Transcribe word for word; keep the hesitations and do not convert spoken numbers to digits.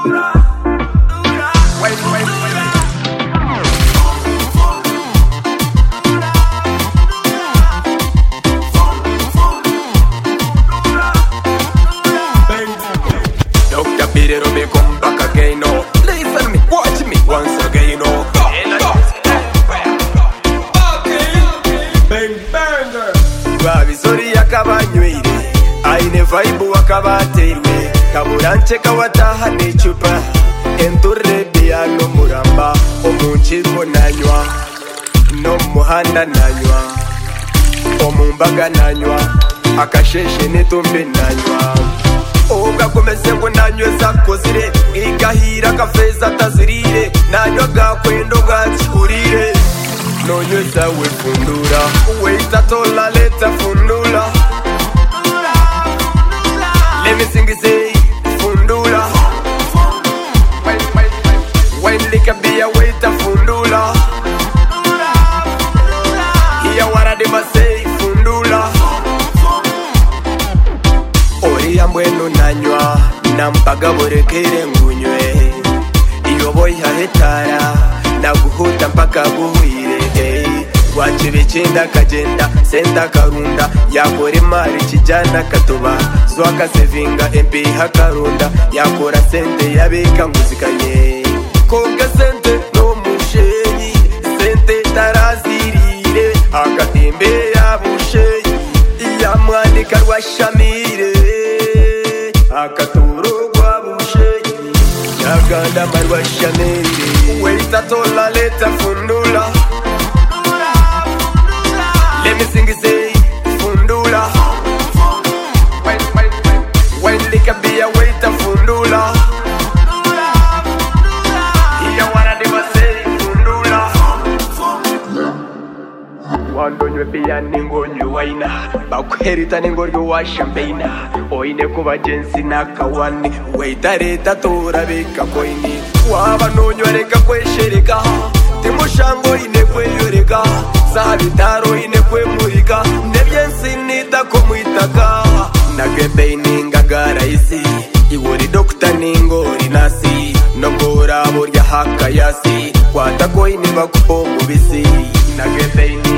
Aine vibe wakabaterwe kaburanche kawataha n'icupa enture piano muramba omunchiko nanywa no muhanda nanywa omumbaga nanywa akasheshe netumbe nanywa ugakomeze ngo nanywe zakozire igahira kafeza tazirire nanywa gakwendo gachikurire nonyeza we fundura weita tola leta fundula. Let me sing it, say, Fundula. When liquor be a waiter, Fundula. Here what I did say, Fundula. Ori ambueno nanywa, nampaga borekere ngunywe. Iyo boy hahetara, naguhuta mpaka guhire. Wachibe chenda kagenda, senda karunda. Yakore mari kijana katoba. Zwaka sevinga empi hakarunda. Yakora sente yabeka nguzikanye. Koga sente no mushenyi. Sente tarazirire. Akatembe yabushenyi. Iyamwani karwa shamire. Akaturo kwa bushenyi. Yaganda marwa shamire. Weita tola leta fundula. Let me sing it, say, Fundula. When, when, when, when liquor be a waiter, Fundula. Here what I never say, Fundula. Wando nywe pia ningo nyuwaina. Bakuherita ningo nyuwa champagne. Oine kuba jensi na kawani. Waita reta tora beka koini. Waba no nyoreka kwe sherika. Timushango ine kwe yoreka. Sabitaro ine kwe murika. Nebyensi nita komuitaka. Nagebe ininga garaisi. Iwori dokta ningori nasi. Nogora burya haka yasi. Kwata ko ine bakupo mubisi. Nagebe ininga